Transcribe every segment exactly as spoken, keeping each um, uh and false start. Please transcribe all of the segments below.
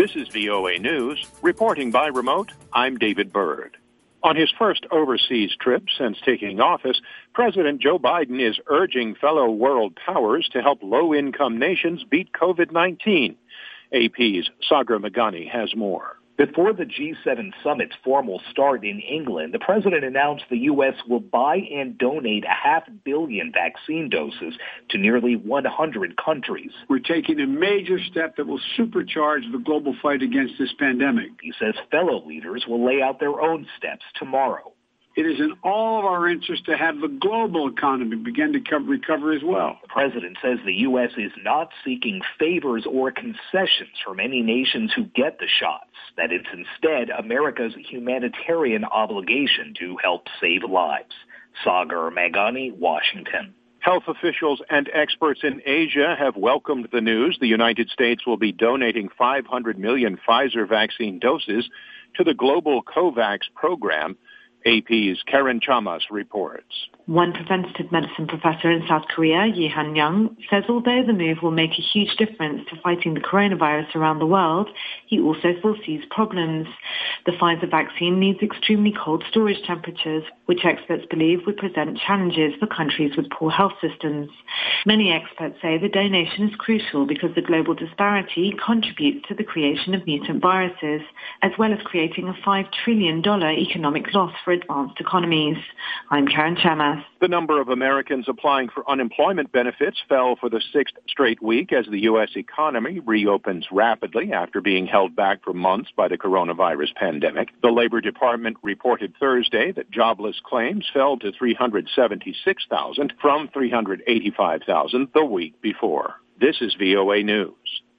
This is V O A News. Reporting by remote, I'm David Byrd. On his first overseas trip since taking office, President Joe Biden is urging fellow world powers to help low-income nations beat COVID nineteen. A P's Sagar Meghani has more. Before the G seven summit's formal start in England, the president announced the U S will buy and donate a half billion vaccine doses to nearly one hundred countries. We're taking a major step that will supercharge the global fight against this pandemic. He says fellow leaders will lay out their own steps tomorrow. It is in all of our interest to have the global economy begin to co- recover as well. The president says the U S is not seeking favors or concessions from any nations who get the shots, that it's instead America's humanitarian obligation to help save lives. Sagar Meghani, Washington. Health officials and experts in Asia have welcomed the news the United States will be donating five hundred million Pfizer vaccine doses to the global COVAX program. A P's Karen Chamas reports. One preventative medicine professor in South Korea, Yi-Han Young, says although the move will make a huge difference to fighting the coronavirus around the world, he also foresees problems. The Pfizer vaccine needs extremely cold storage temperatures, which experts believe would present challenges for countries with poor health systems. Many experts say the donation is crucial because the global disparity contributes to the creation of mutant viruses, as well as creating a five trillion dollars economic loss for advanced economies. I'm Karen Chamas. The number of Americans applying for unemployment benefits fell for the sixth straight week as the U S economy reopens rapidly after being held back for months by the coronavirus pandemic. The Labor Department reported Thursday that jobless claims fell to three hundred seventy-six thousand from three hundred eighty-five thousand the week before. This is V O A News.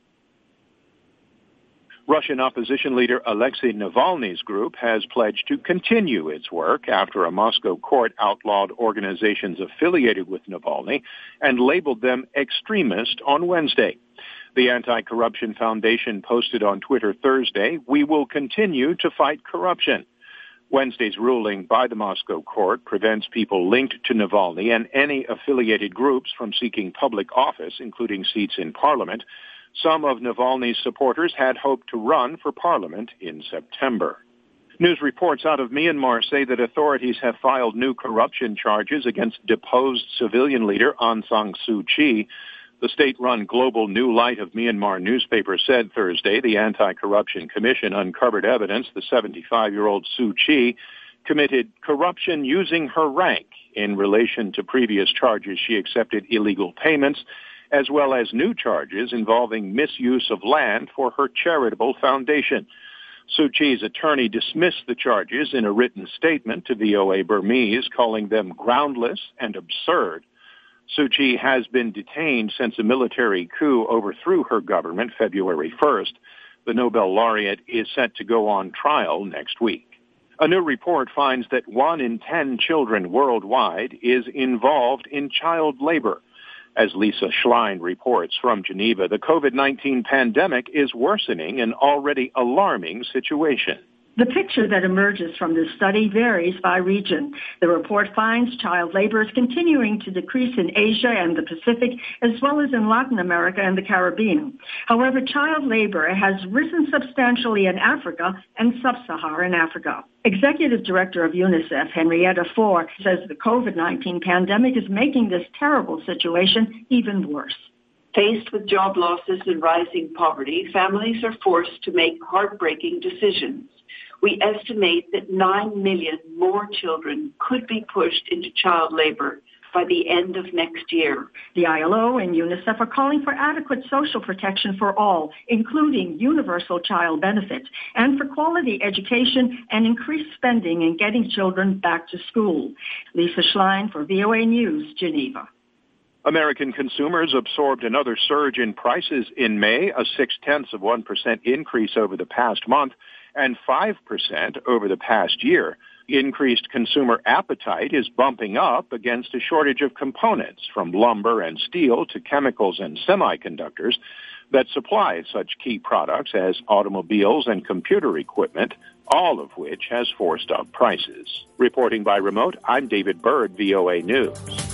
Russian opposition leader Alexei Navalny's group has pledged to continue its work after a Moscow court outlawed organizations affiliated with Navalny and labeled them extremist on Wednesday. The Anti-Corruption Foundation posted on Twitter Thursday, "We will continue to fight corruption." Wednesday's ruling by the Moscow court prevents people linked to Navalny and any affiliated groups from seeking public office, including seats in parliament. Some of Navalny's supporters had hoped to run for parliament in September. News reports out of Myanmar say that authorities have filed new corruption charges against deposed civilian leader Aung San Suu Kyi. The state-run Global New Light of Myanmar newspaper said Thursday the Anti-Corruption Commission uncovered evidence the seventy-five-year-old Suu Kyi committed corruption using her rank in relation to previous charges she accepted illegal payments, as well as new charges involving misuse of land for her charitable foundation. Suu Kyi's attorney dismissed the charges in a written statement to V O A Burmese, calling them groundless and absurd. Suu Kyi has been detained since a military coup overthrew her government February first. The Nobel laureate is set to go on trial next week. A new report finds that one in ten children worldwide is involved in child labor. As Lisa Schlein reports from Geneva, the COVID nineteen pandemic is worsening an already alarming situation. The picture that emerges from this study varies by region. The report finds child labor is continuing to decrease in Asia and the Pacific, as well as in Latin America and the Caribbean. However, child labor has risen substantially in Africa and sub-Saharan Africa. Executive Director of UNICEF, Henrietta Fore, says the COVID nineteen pandemic is making this terrible situation even worse. Faced with job losses and rising poverty, families are forced to make heartbreaking decisions. We estimate that nine million more children could be pushed into child labor by the end of next year. The I L O and UNICEF are calling for adequate social protection for all, including universal child benefits, and for quality education and increased spending in getting children back to school. Lisa Schlein for V O A News, Geneva. American consumers absorbed another surge in prices in May, a six-tenths of one percent increase over the past month and five percent over the past year. Increased consumer appetite is bumping up against a shortage of components, from lumber and steel to chemicals and semiconductors, that supply such key products as automobiles and computer equipment, all of which has forced up prices. Reporting by remote, I'm David Byrd, V O A News.